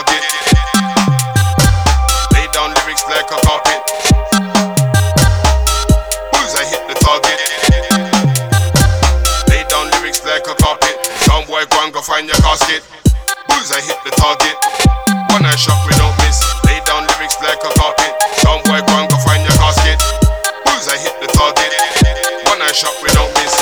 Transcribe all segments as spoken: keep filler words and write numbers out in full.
target. Lay down lyrics like a carpet. Bullseye hit the target. Lay down lyrics like a carpet. Some boy go and go find your casket. Bullseye hit the target. One eye shot we don't miss. Lay down lyrics like a carpet. Some boy go and go find your casket. Bullseye hit the target. One eye shot we don't miss.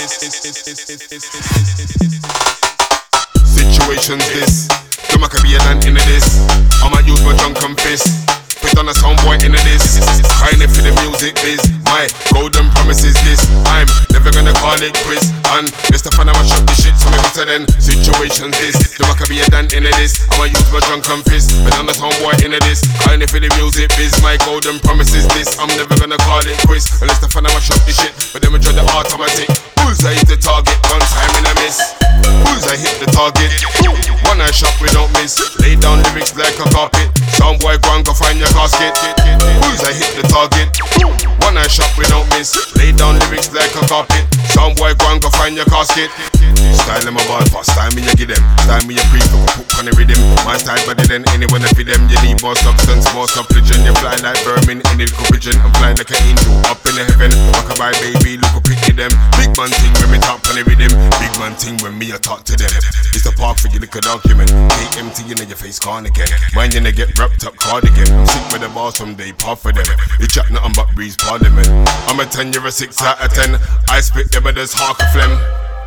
Situations this. Don't make a be a dan into this. I'ma use my drunken fist. Put on a sound boy into this. Kinda for the music biz. My golden promise is this. I'm never gonna call it quiz. And this the fun I'ma shut this shit. So maybe to then situations this. Don't make a be a dan into this. I'ma use my drunken fist. Put on a sound boy into this. Kinda for the music biz. My golden promise is this. I'm never gonna call it quiz. Unless the fun I'ma shut this shit. But then we try the automatic. Bullseye hit the target. One time in a miss. Bullseye hit the target. One eye shot we don't miss. Lay down lyrics like a carpet. Some boy go and go find your casket. Bullseye hit the target. One eye shot we don't miss. Lay down lyrics like a carpet. Some boy go and go find your casket. Style them a ball fast, style me you give them. Style me you pre-cook, put on the rhythm. My style better than anyone that feed them. You need more substance, more substance. You fly like vermin in the pigeon. I'm flying like an angel up in the heaven. Walk a by baby, look up at them. Big man thing when me talk on the rhythm. Big man thing when me a talk to them. It's a park for you look a document. K M T in your face gone again. Mine you get wrapped up cardigan. I'm sick with the bars someday, pop for them. You chat nothing but breeze parliament. I'm a ten, you're a six out of ten. I spit them with this hawk of phlegm.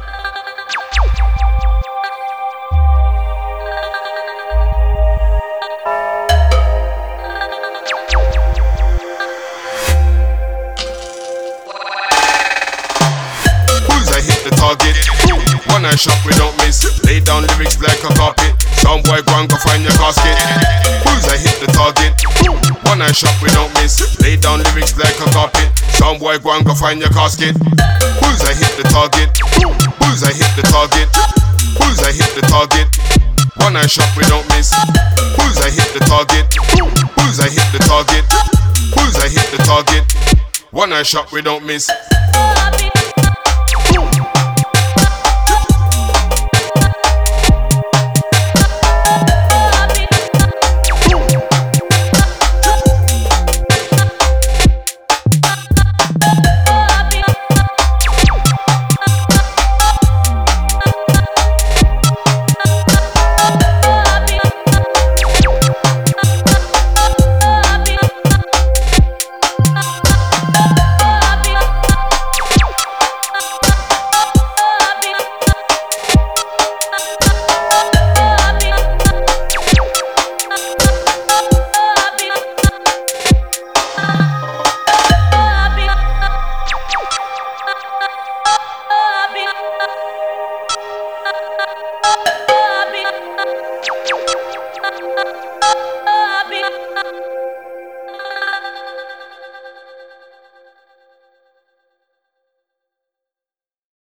Bullseye hit the target. One eye shot we don't miss. Lay down lyrics like a carpet. Some boy go and go find your casket. Bullseye hit the target. One eye shot we don't miss. Lay down lyrics like a carpet. Some boy go and go find your casket. Bullseye hit the target. Bullseye hit the target. Bullseye hit the target. One eye shot we don't miss. Bullseye hit the target. Bullseye hit the target. Bullseye hit the target. One eye shot we don't miss.